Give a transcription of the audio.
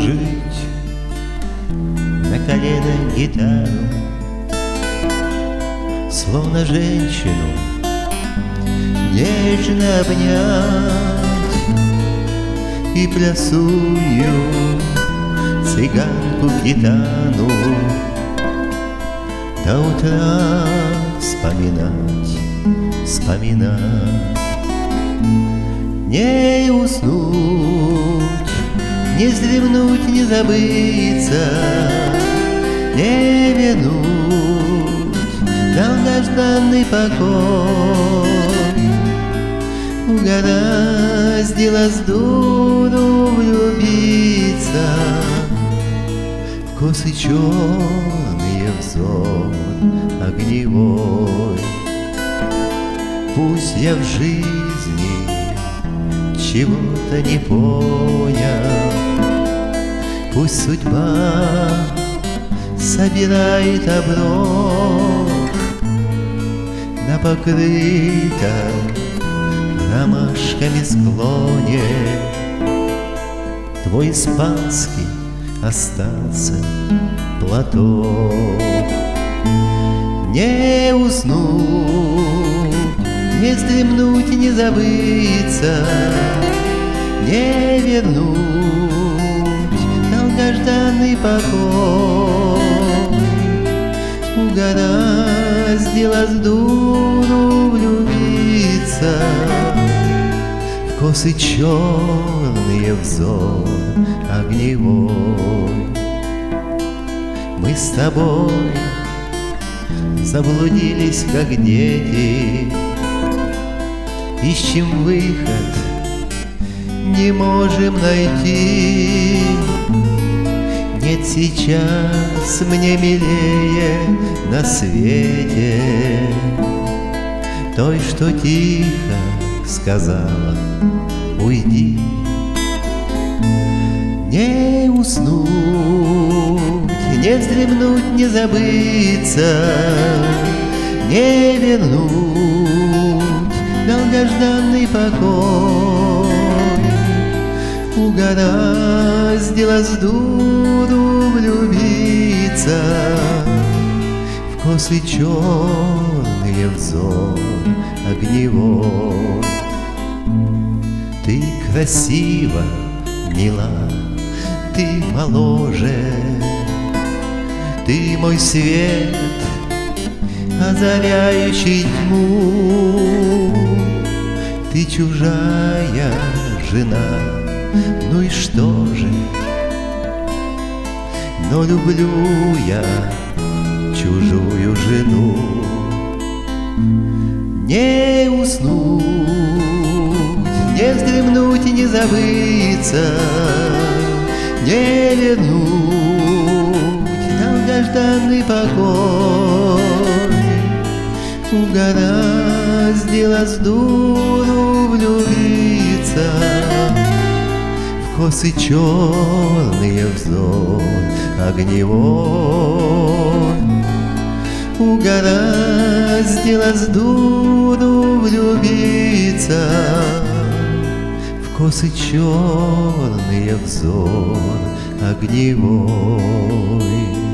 положить на колено гитару, словно женщину нежно обнять и плясунью цыганку-гитану до утра вспоминать, вспоминать. Не уснуть, не вздремнуть, не забыться, не вернуть долгожданный покой. Угораздило с дуру влюбиться в косы черные, взор огневой. Пусть я в жизни чего-то не понял, пусть судьба собирает оброк на покрытом ромашками склоне. Твой испанский остался платок. Не уснуть, не вздремнуть, не забыться, не вернуть долгожданный покой. Угораздило с дуру влюбиться в косы черные, взор огневой. Мы с тобой заблудились, как дети, ищем выход, не можем найти. Нет сейчас мне милее на свете той, что тихо сказала: уйди. Не уснуть, не вздремнуть, не забыться, не вернуть долгожданный покой. Угораздило с дуру влюбиться в косы черные, взор огневой. Ты красива, мила, ты моложе, ты мой свет, озаряющий тьму. Ты чужая жена, ну и что же? Но люблю я чужую жену. Не уснуть, не вздремнуть и не забыться, не вернуть долгожданный покой. Угораздило с дуру влюбиться в косы черные, взор огневой. Угораздило с дуру влюбиться в косы черные, взор огневой.